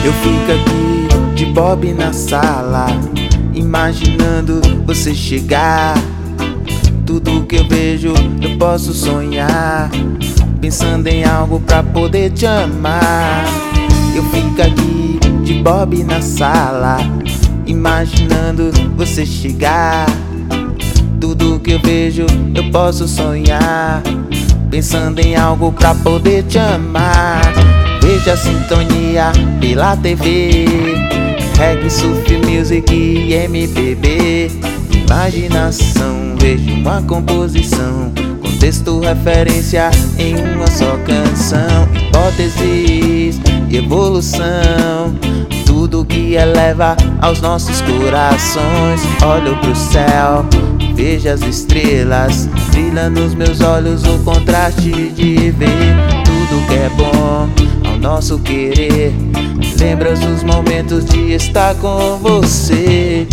Eu fico aqui de bob na sala, imaginando você chegar. Tudo que eu vejo eu posso sonhar, pensando em algo pra poder te amar. Eu fico aqui de bob na sala, imaginando você chegar. Tudo que eu vejo eu posso sonhar, pensando em algo pra poder te amar. Veja a sintonia pela TV, reggae, surf, music e MPB. Imaginação, vejo uma composição, contexto, referência em uma só canção. Hipóteses e evolução, tudo que eleva aos nossos corações. Olho pro céu, vejo as estrelas, brilha nos meus olhos o contraste de ver tudo que é bom ao nosso querer. Lembras os momentos de estar com você.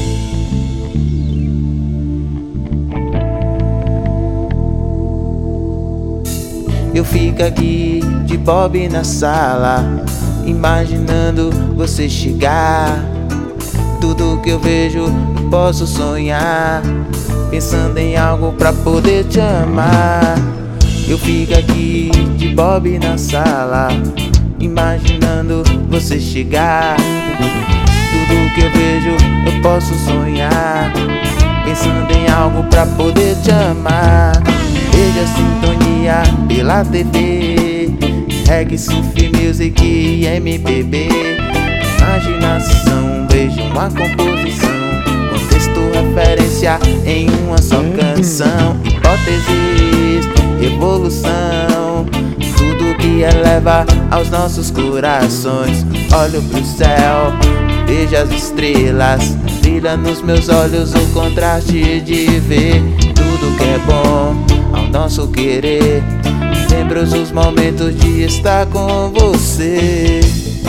Eu fico aqui de bob na sala, imaginando você chegar. Tudo que eu vejo eu posso sonhar, pensando em algo pra poder te amar. Eu fico aqui de bob na sala, imaginando você chegar. Tudo que eu vejo eu posso sonhar, pensando em algo pra poder te amar. Veja a sintonia pela TV, reggae, surf, music e MPB. Imaginação, vejo uma composição, contexto, referência em uma só canção. Hipóteses, evolução, tudo que eleva aos nossos corações. Olho pro céu, vejo as estrelas, brilha nos meus olhos o contraste de ver tudo que é bom ao nosso querer. Lembro os momentos de estar com você.